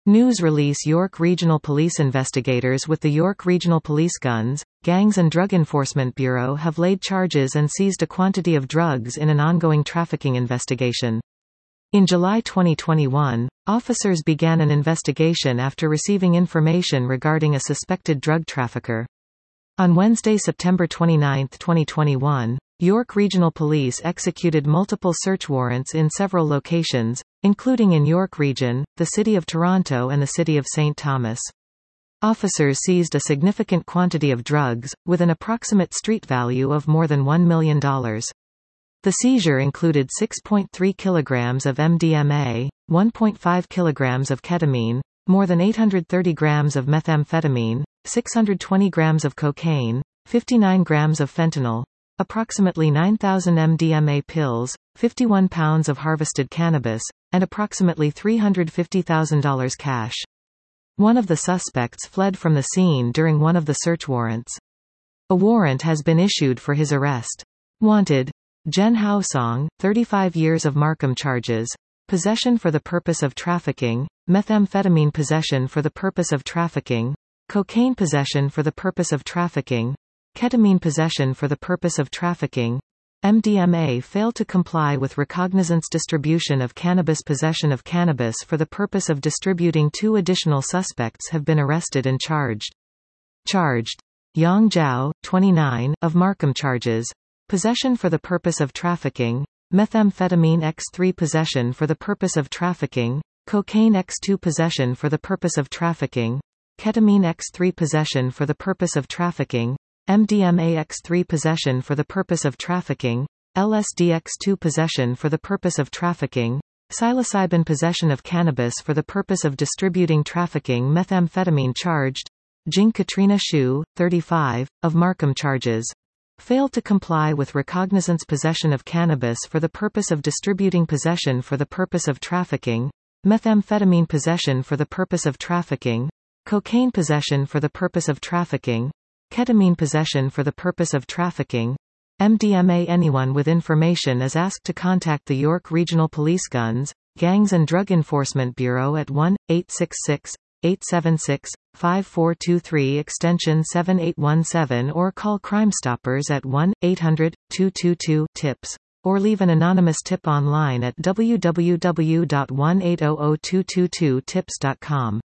News release York Regional Police investigators with the York Regional Police Guns, Gangs and Drug Enforcement Bureau have laid charges and seized a quantity of drugs in an ongoing trafficking investigation. In July 2021, officers began an investigation after receiving information regarding a suspected drug trafficker. On Wednesday, September 29, 2021, York Regional Police executed multiple search warrants in several locations, including in York Region, the City of Toronto and the City of St. Thomas. Officers seized a significant quantity of drugs, with an approximate street value of more than $1 million. The seizure included 6.3 kilograms of MDMA, 1.5 kilograms of ketamine, more than 830 grams of methamphetamine, 620 grams of cocaine, 59 grams of fentanyl, approximately 9,000 MDMA pills, 51 pounds of harvested cannabis, and approximately $350,000 cash. One of the suspects fled from the scene during one of the search warrants. A warrant has been issued for his arrest. Wanted: Jen Hao Song, 35 years of Markham charges: possession for the purpose of trafficking, methamphetamine possession for the purpose of trafficking, cocaine possession for the purpose of trafficking, ketamine possession for the purpose of trafficking, MDMA failed to comply with recognizance distribution of cannabis. Possession of cannabis for the purpose of distributing. Two additional suspects have been arrested and charged. Yang Zhao, 29, of Markham charges: possession for the purpose of trafficking, methamphetamine X3 possession for the purpose of trafficking, cocaine X2 possession for the purpose of trafficking, ketamine X3 possession for the purpose of trafficking, MDMA X3 possession for the purpose of trafficking, LSD X2 possession for the purpose of trafficking, psilocybin possession of cannabis for the purpose of distributing. Trafficking methamphetamine. Charged: Jing Katrina Xu, 35, of Markham charges: failed to comply with recognizance. Possession of cannabis for the purpose of distributing. Possession for the purpose of trafficking, methamphetamine possession for the purpose of trafficking, cocaine possession for the purpose of trafficking, ketamine possession for the purpose of trafficking, MDMA. Anyone with information is asked to contact the York Regional Police Guns, Gangs and Drug Enforcement Bureau at 1-866-876-5423 extension 7817 or call Crime Stoppers at 1-800-222-TIPS, or leave an anonymous tip online at www.1800222tips.com.